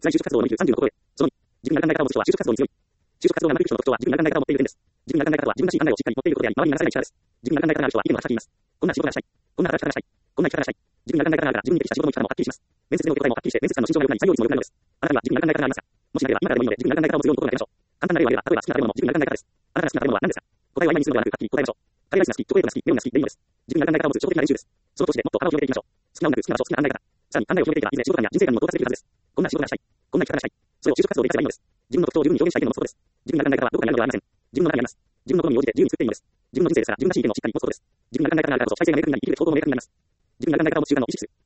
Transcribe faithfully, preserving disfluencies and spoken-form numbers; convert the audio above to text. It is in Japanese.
在就職活動のみるさんじゅうのところへ。そのに、自分が考え方を持つ人は就職活動に強い。就職活動が長引く人の特徴は自分が考え方を持っている点です。自分が考え方は自分らしい考えをしっかり持っていることであり、周りに流されない力です。自分が考え方がある人は意見を話し合っています。こんな仕事がしたい。こんな働き方がしたい。こんな生き方がしたい。自分が考え方があるから自分に適した仕事の生き方もはっきりします。面接での手応えもはっきりして、面接官の心情が良くなり採用率も良くなるのです。あなたには自分が考え方がありますか？もしなければ今からでもいいので自分が考え方を持つように心がけましょう。簡単な例を挙げれば、例えば好きな食べ物も自分が考え方です。あなたが好きな食べ物は何ですか？答えは今にするのではなく、はっきり答えましょう。カレーライスが好き、チョコレートが好き、メロンが好きでいいのです。自分が考え方を持つ初歩的な練習です。その年でもっと腹を広げていきましょう。好きな音楽、好きな場所、好きな考え方。さらに考えを広げていけば、いずれ仕事観や人生観にも到達できるはずです。こんな仕事がしたい。こんな生き方がしたい。それを就職活動で活かせばいいのです。自分の特徴を十分に表現したいというのもそこです。自分が考え方はどこかにあるのではありません。自分の中にあります。自分の好みに応じて自由に作っていいのです。自分の人生ですから自分らしい意見をしっかり持つことです。自分が考え方があるからこそ最善が明確になり、生きる方法も明確になります。自分が考え方を持つ習慣を意識する。